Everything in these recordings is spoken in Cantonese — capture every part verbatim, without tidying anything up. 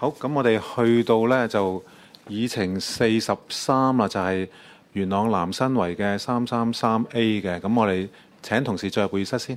好，咁我哋去到呢就議程四十三啦，就係元朗南新圍嘅三三三 A 嘅。咁我哋請同事進入會議室先。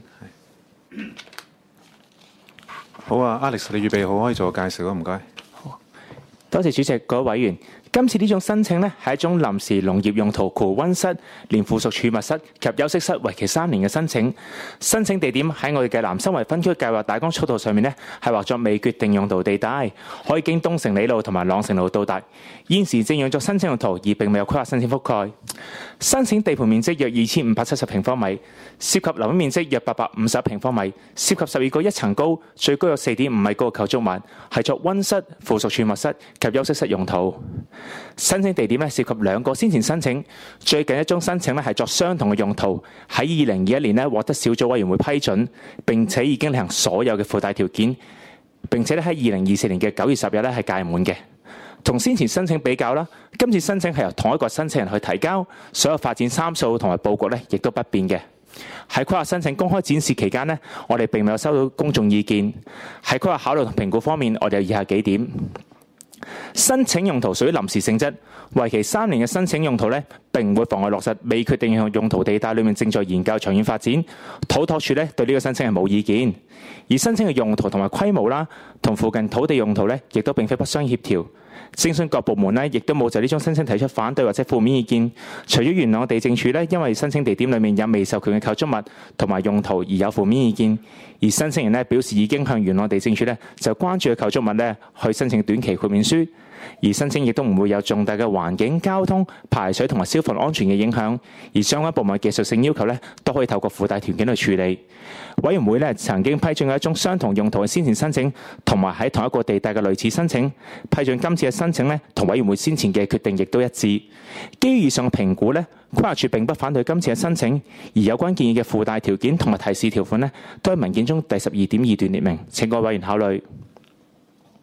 好啊 ，Alex， 你預備好可以做個介紹啊，唔該。 好，多謝主席，各位委員。今次呢種申請呢係一種臨時農業用途括溫室、連附屬儲物室及休息室，為期三年嘅申請。申請地點喺我哋嘅南新圍分區計劃大綱草圖上面呢係劃作未決定用途地帶，可以經東城里路同埋朗城路到達。現時正用作申請用途，而並未有規劃申請覆蓋。申請地盤面積約二千五百七十平方米，涉及樓面面積約八百五十平方米，涉及十二個一層高、最高有四點五米高嘅構築物，係作溫室、附屬儲物室及休息室用途。申請地點咧涉及兩個先前申請，最近一宗申請咧係作相同嘅用途，喺二零二一年咧獲得小組委員會批准，並且已經履行所有嘅附帶條件，並且咧喺二零二四年嘅九月十日咧係屆滿嘅。同先前申請比較啦，今次申請係由同一個申請人去提交，所有發展參數同埋佈局咧亦都不變嘅。喺規劃申請公開展示期間呢，我哋並未有收到公眾意見。喺規劃考慮同評估方面，我哋有以下幾點。申請用途屬於臨時性質，為期三年嘅申請用途呢並唔會妨礙落實未決定用途地帶裏面正在研究長遠發展。土拓署呢對呢個申請係冇意見，而申請嘅用途同埋規模啦，同附近土地用途呢亦都並非不相協調。徵詢各部門呢亦都冇就呢種申請提出反對或者負面意見。除咗元朗地政署呢因為申請地點裏面有未授權嘅構築物同埋用途而有負面意見，而申請人呢表示已經向元朗地政署呢就關注嘅構築物呢去申請短期豁免書，而申請亦都唔會有重大嘅環境、交通、排水同埋消防安全嘅影響，而相關部門技術性要求呢都可以透過附帶條件去處理。委員會呢曾經批准一宗相同用途嘅先前申請，同埋喺同一個地帶嘅類似申請，批准今次嘅申請呢同委員會先前嘅決定亦都一致。基於以上嘅評估呢，規劃署並不反對今次嘅申請，而有關建議嘅附帶條件同埋提示條款呢都喺文件中第十二點二段列明，請各位委員考慮。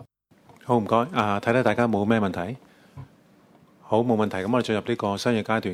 好，唔該。啊，睇睇大家冇咩問題。好，冇問題。咁我哋進入呢個商業階段。